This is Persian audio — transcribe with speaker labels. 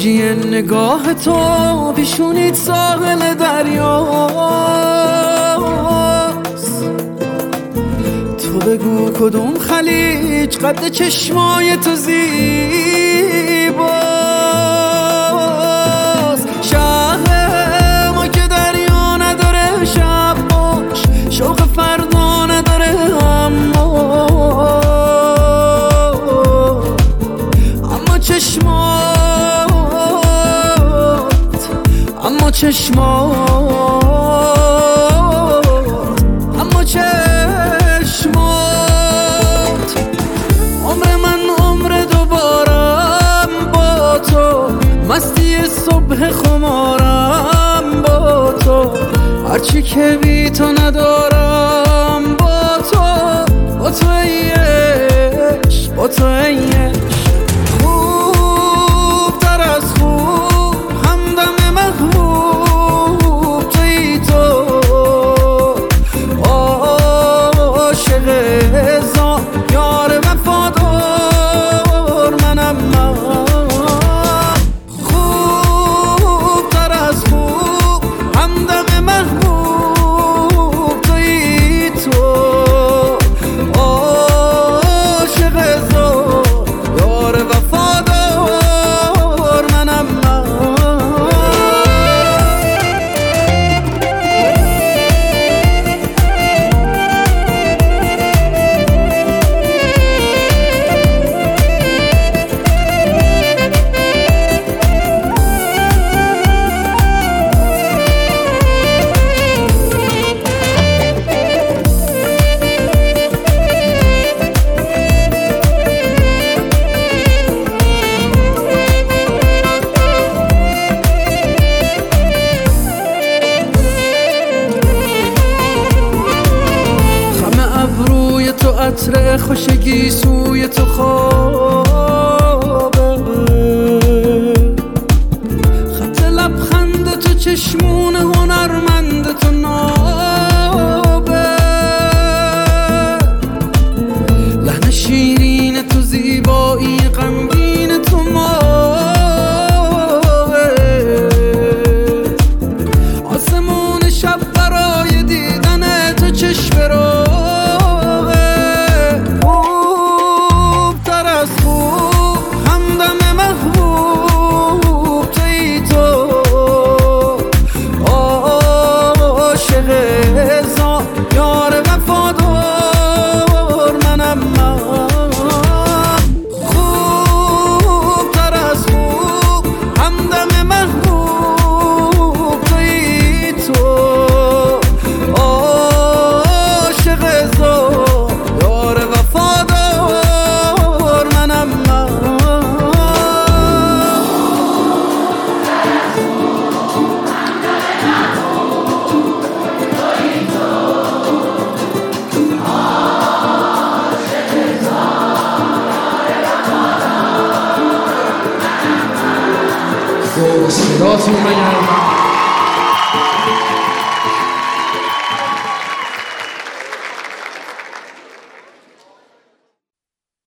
Speaker 1: موجی نگاه تو پیشونیت ساحل دریاست. تو بگو کدوم خلیج قد چشمای تو زیباست. شهر ما که دریا نداره شب باش، شوق فردا نداره اما چشمات عمر من عمر دوبارم با تو، مستی صبح خمارم با تو، هرچی که بی تو ندارم با تو، با تو ای عشق، با تو ای عشق. خوب تر از خوب همدم محبوب توی تو، عاشق هزار یار وفادار منم من. خوب تر از خوب همدم محبوب توی تو، عاشق هزار یار وفادار منم من. تو عطر خوشگی سوی تو خوابه، خط لبخند تو چشمون هنرمند تو نابه، لحن شیرین تو زیبایی غمگین تو ماهه، آسمون شب برای دیدن تو چشم رو یار وفادار منم من. خوب تر از خوب همدم محبوب توی تو، عاشق هزار یار وفادار منم من.
Speaker 2: صداتون بگم